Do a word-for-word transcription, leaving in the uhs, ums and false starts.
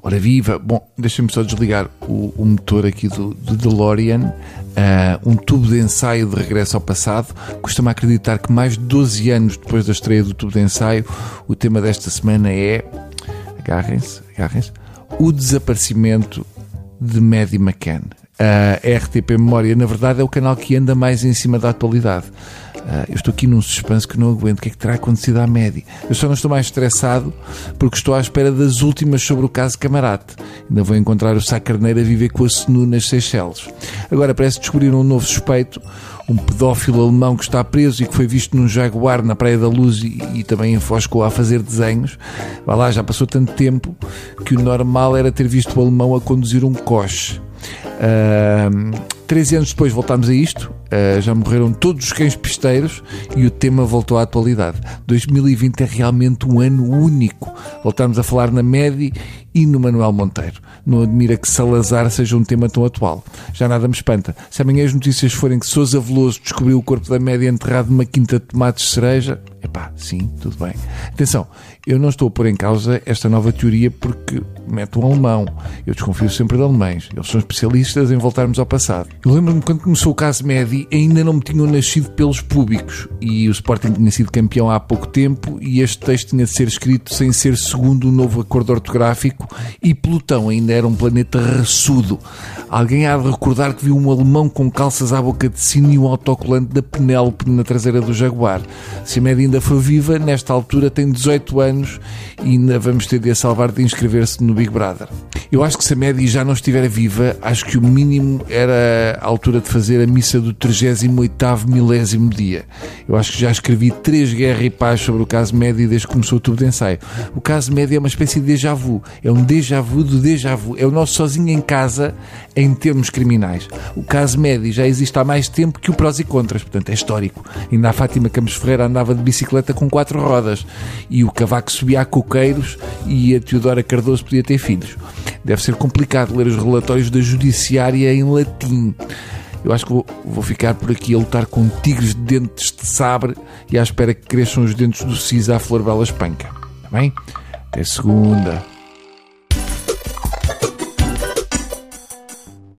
Ora viva! Bom, deixem-me só desligar o, o motor aqui do, do DeLorean. Uh, um tubo de ensaio de regresso ao passado. Custa-me acreditar que mais de doze anos depois da estreia do tubo de ensaio, o tema desta semana é... Agarrem-se, agarrem-se. O desaparecimento de Maddie McCann. A R T P Memória, na verdade, é o canal que anda mais em cima da atualidade. Uh, eu estou aqui num suspense que não aguento. O que é que terá acontecido à Maddie? Eu só não estou mais estressado porque estou à espera das últimas sobre o caso Camarate. Ainda vou encontrar o Sá Carneiro a viver com a Senu nas Seychelles. Agora parece descobrir um novo suspeito, um pedófilo alemão que está preso e que foi visto num Jaguar na Praia da Luz e, e também em Foz a fazer desenhos. Vá lá, já passou tanto tempo que o normal era ter visto o alemão a conduzir um coche. Uh, treze anos depois voltámos a isto. Uh, já morreram todos os cães pisteiros e o tema voltou à atualidade. dois mil e vinte é realmente um ano único. Voltámos a falar na Maddie e no Manuel Monteiro. Não admira que Salazar seja um tema tão atual. Já nada me espanta. Se amanhã as notícias forem que Sousa Veloso descobriu o corpo da Maddie enterrado numa quinta de tomates de cereja, epá, sim, tudo bem. Atenção, eu não estou a pôr em causa esta nova teoria porque mete um alemão. Eu desconfio sempre de alemães. Eles são especialistas em voltarmos ao passado. Eu lembro-me quando começou o caso Maddie, ainda não me tinham nascido pelos públicos e o Sporting tinha sido campeão há pouco tempo e este texto tinha de ser escrito sem ser segundo o novo acordo ortográfico e Plutão ainda era um planeta raçudo. Alguém há de recordar que viu um alemão com calças à boca de sino e um autocolante da Penélope na traseira do Jaguar. Se a Maddie ainda for viva, nesta altura tem dezoito anos e ainda vamos ter de a salvar de inscrever-se no Big Brother. Eu acho que se a Maddie já não estiver viva, acho que o mínimo era a altura de fazer a missa do trigésimo oitavo milésimo dia. Eu acho que já escrevi três Guerra e Paz sobre o caso Maddie desde que começou o tubo de ensaio. O caso Maddie é uma espécie de déjà vu. É um déjà vu do déjà vu. É o nosso sozinho em casa em termos criminais. O caso Maddie já existe há mais tempo que o prós e contras. Portanto, é histórico. Ainda a Fátima Campos Ferreira andava de bicicleta com quatro rodas e o Cavaco subia a coqueiros e a Teodora Cardoso podia ter filhos. Deve ser complicado ler os relatórios da judiciária em latim. Eu acho que vou, vou ficar por aqui a lutar com tigres de dentes de sabre e à espera que cresçam os dentes do Cisa à Flor Bela Espanca. Está bem? Até segunda.